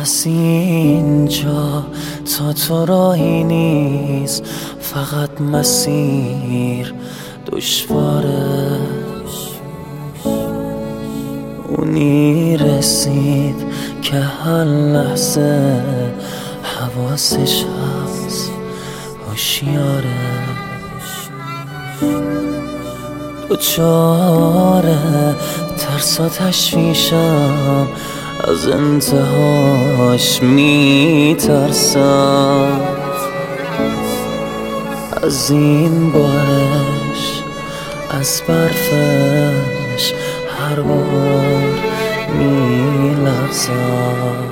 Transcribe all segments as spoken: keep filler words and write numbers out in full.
از اینجا تا تو راهی نیست، فقط مسیر دشواره. اونی رسید که هر لحظه حواسش هست، هوشیاره. دوچاره ترس و تشویشم، از انتهاش میترسم. از این بارش، از برفش هر بار میلرزم.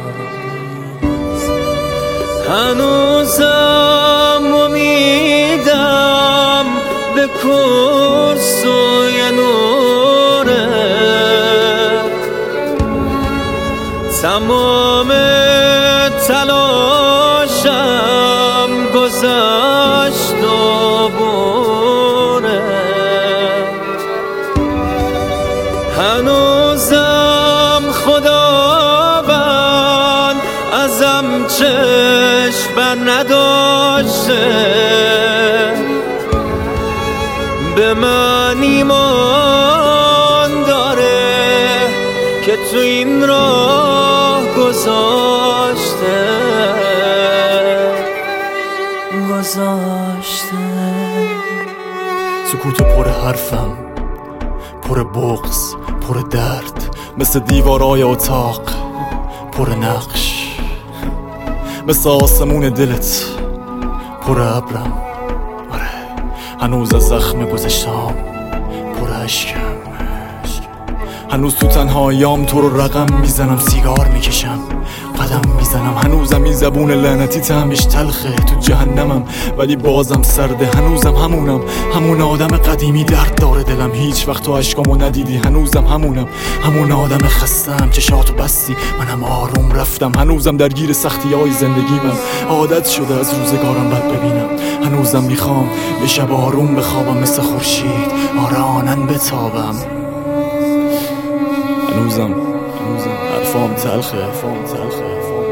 هنوزم امیدم به کرسوی نوره، تمام تلاشم گذشت و بره. هنوزم خداوند ازم چشم بر نداشته، به من ایمان داره که تو این راه گذاشته گذاشته. سکوت پر حرفم، پر بغض، پر درد، مثل دیوارای اتاق پر نقش، مثل آسمون دلت پر ابرم. آره هنوز از زخم گذشتم پر اشکم. هنوز تو تنهاییام تو رو رقم میزنم، سیگار میکشم، قدم میزنم. هنوزم این زبون لعنتی طعمش تلخه، تو جهنمم ولی بازم سرده. هنوزم همونم، همون آدم قدیمی، درد داره دلم، هیچ وقت تو عشقامو ندیدی. هنوزم همونم، همون آدم خستم، چشاتو بستی منم آروم رفتم. هنوزم درگیر سختی های زندگیمم، عادت شده از روزگارم بد ببینم. هنوزم میخوام یه شب آروم بخوابم مثل خورشید، آره آنن بتابم. هنوزم هنوزم حرفام تلخه، حرفام تلخه، حرفام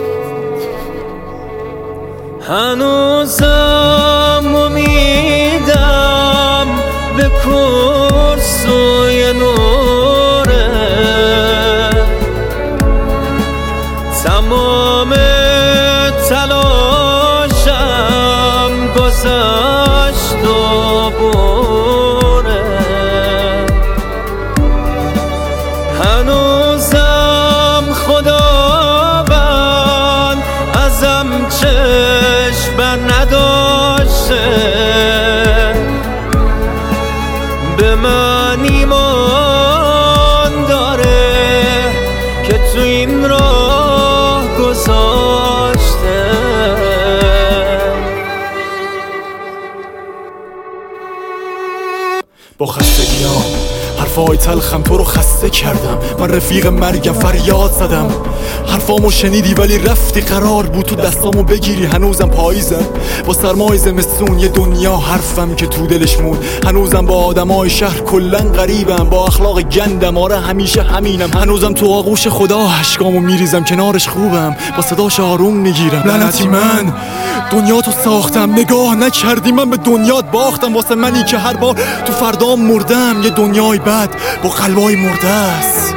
تلخه. هنوزم امیدم به کرسوی نوره، تمام تلاشم گذشت و بره. هنوزم خداوند ازم چشم بر نداشته، به من ایمان داره که تو این راه گذاشته. با خستگیام حرفای تلخم تو رو خسته کردم. من رفیق مرگم فریاد زدم، حرفامو شنیدی ولی رفتی. قرار بود تو دستامو بگیری. هنوزم پاییزم با سرمای زمستون، یه دنیا حرفم که تو دلش مون. هنوزم با آدمای شهر کلن غریبم، با اخلاق گندم، آره همیشه همینم. هنوزم تو آغوش خدا اشکامو میریزم، کنارش خوبم، با صداش آروم میگیرم. لعنتی من دنیا تو ساختم، نگاه نکردی من به دنیات باختم. واسه منی که هر بار تو فردام مردم، یه دنیای بد با قلبای مرده است.